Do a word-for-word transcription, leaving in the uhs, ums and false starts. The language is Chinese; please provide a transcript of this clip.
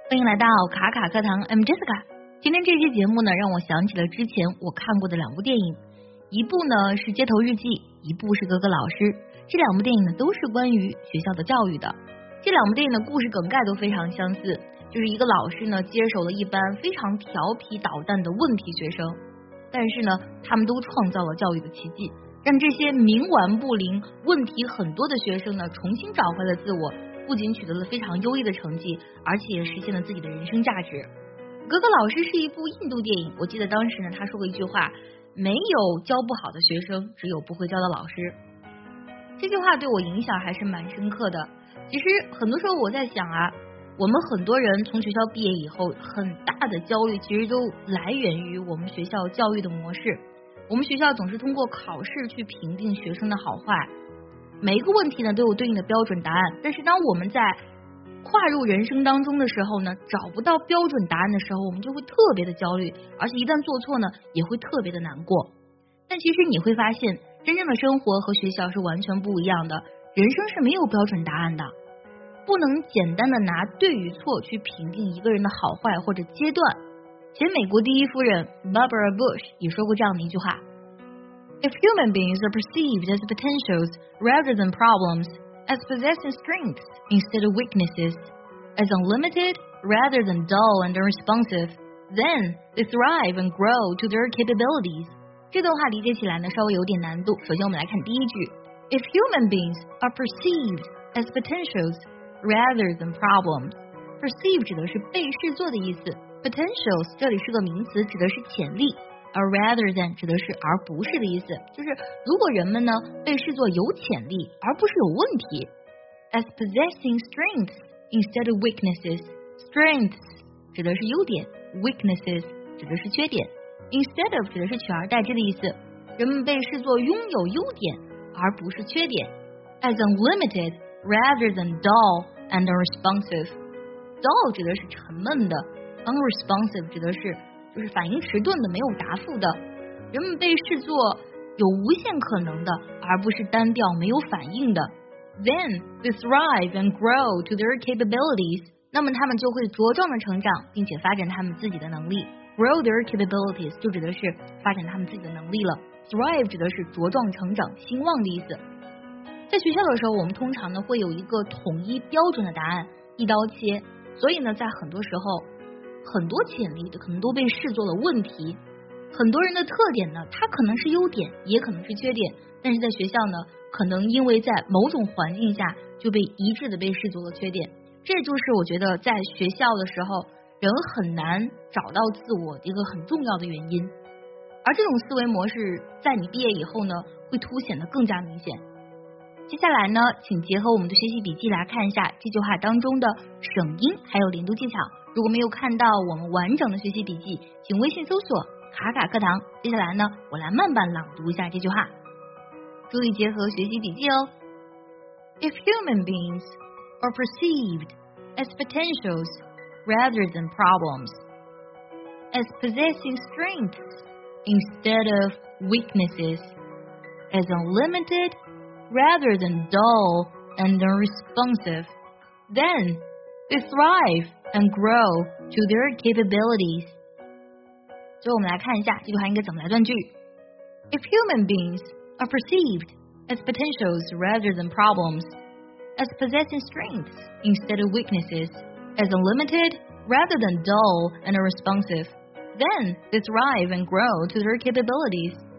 欢迎来到卡卡课堂 ，I'm Jessica。今天这期节目呢，让我想起了之前我看过的两部电影，一部呢是《街头日记》，一部是《格格老师》。这两部电影呢都是关于学校的教育的。这两部电影的故事梗概都非常相似，就是一个老师呢接手了一班非常调皮捣蛋的问题学生，但是呢，他们都创造了教育的奇迹，让这些冥顽不灵、问题很多的学生呢重新找回了自我。不仅取得了非常优异的成绩，而且也实现了自己的人生价值。格格老师是一部印度电影，我记得当时呢，他说过一句话：没有教不好的学生，只有不会教的老师。这句话对我影响还是蛮深刻的。其实很多时候我在想啊，我们很多人从学校毕业以后，很大的焦虑其实都来源于我们学校教育的模式。我们学校总是通过考试去评定学生的好坏。每一个问题呢都有对应的标准答案，但是当我们在跨入人生当中的时候呢，找不到标准答案的时候，我们就会特别的焦虑，而且一旦做错呢，也会特别的难过。但其实你会发现，真正的生活和学校是完全不一样的，人生是没有标准答案的，不能简单的拿对与错去评定一个人的好坏或者阶段。前美国第一夫人 Barbara Bush 也说过这样的一句话：If human beings are perceived as potentials rather than problems, as possessing strengths instead of weaknesses, as unlimited rather than dull and unresponsive, then they thrive and grow to their capabilities. 这段话理解起来呢稍微有点难度。首先我们来看第一句 If human beings are perceived as potentials rather than problems, perceive 指的是被视作的意思， potentials 这里是个名词，指的是潜力，而 rather than 指的是而不是的意思，就是如果人们呢被视作有潜力而不是有问题。 As possessing strengths instead of weaknesses, strengths 指的是优点， weaknesses 指的是缺点， instead of 指的是取而代之的意思，人们被视作拥有优点而不是缺点。 As unlimited rather than dull and unresponsive, dull 指的是沉闷的， unresponsive 指的是就是反应迟钝的，没有答复的，人们被视作有无限可能的，而不是单调没有反应的。Then they thrive and grow to their capabilities. 那么他们就会茁壮的成长，并且发展他们自己的能力。Grow their capabilities 就指的是发展他们自己的能力了。Thrive 指的是茁壮成长、兴旺的意思。在学校的时候，我们通常呢会有一个统一标准的答案，一刀切。所以呢，在很多时候，很多潜力的可能都被视作了问题，很多人的特点呢，它可能是优点，也可能是缺点，但是在学校呢，可能因为在某种环境下就被一致的被视作了缺点。这就是我觉得在学校的时候人很难找到自我的一个很重要的原因，而这种思维模式在你毕业以后呢，会凸显得更加明显。接下来呢，请结合我们的学习笔记来看一下这句话当中的省音还有连读技巧。如果没有看到我们完整的学习笔记，请微信搜索卡卡课堂。接下来呢，我来慢慢朗读一下这句话，注意结合学习笔记哦。 If human beings are perceived as potentials rather than problems, as possessing strengths instead of weaknesses, as unlimited rather than dull and unresponsive, then they thrive and grow to their capabilities. 最后我们来看一下这句话应该怎么来断句。 If human beings are perceived as potentials rather than problems, as possessing strengths instead of weaknesses, as unlimited rather than dull and unresponsive, then they thrive and grow to their capabilities.